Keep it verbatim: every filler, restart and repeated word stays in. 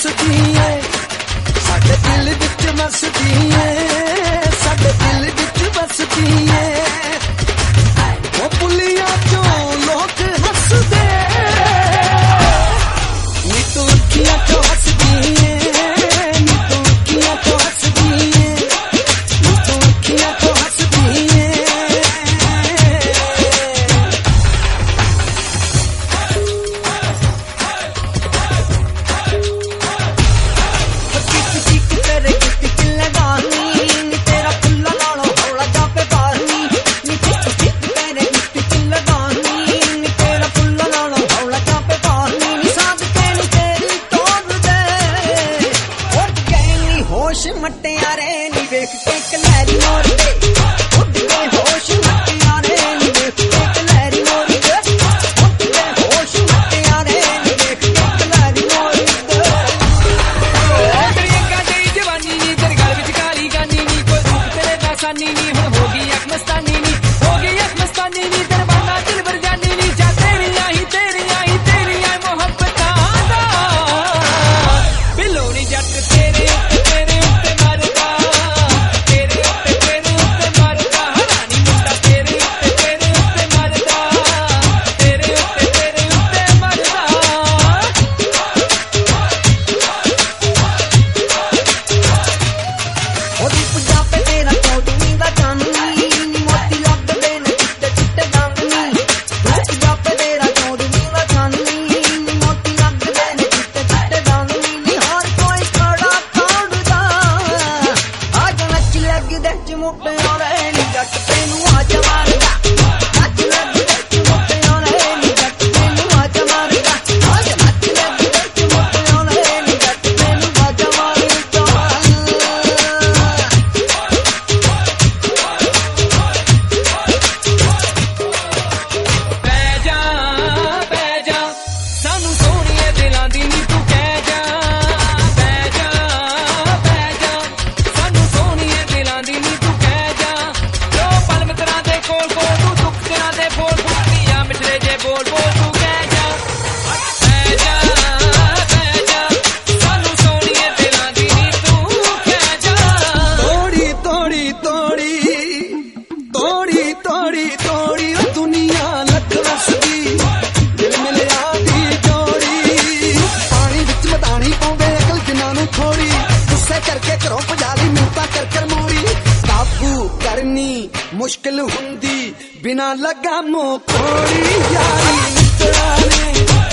ਵਸਦੀ ਏ ਸਾਡੇ ਦਿਲ ਵਿੱਚ ਵਸਦੀ ਏ ਸਾਡੇ ਦਿਲ ਵਿੱਚ ਵਸਦੀ ਏ ਉਹ ਪੁੱਲੀਆਂ ਚੋਂ ਲੋਕ ਹੱਸਦੇ ਨੀ ਤੂੰ ਅੱਖੀਆਂ ਚੋਂ ਹੱਸਦੀ ਏ ਨੀ ਤੂੰ ਅੱਖੀਆਂ ਚੋਂ ਹੱਸਦੀ ਏ ਨੀ ਤੂੰ ਅੱਖੀਆਂ ਚੋਂ ਹੱਸਦੀ ਏ होश मटियारे नी वेख के कलैरी मोर दे उड़ गए होश मटियारे नी वेख के कलैरी मोर दे उड़ गए होश मटियारे नी वेख के कलैरी मोर दे तेरी अक्खां तेरी जवानी नी तेरे गल विच काली गानी नी कोई रूप तेरे दा सानी नी हुण हो गई अख मस्तानी नी हो गई अख मस्तानी नी तेरे बाना दिल भर जानी नी जा तेरी आई तेरी आई तेरी आई मोहब्बतां दा बिलोनी जट तेरे मुश्किल हुंदी बिना लगामों कोई यारी मित्रा ने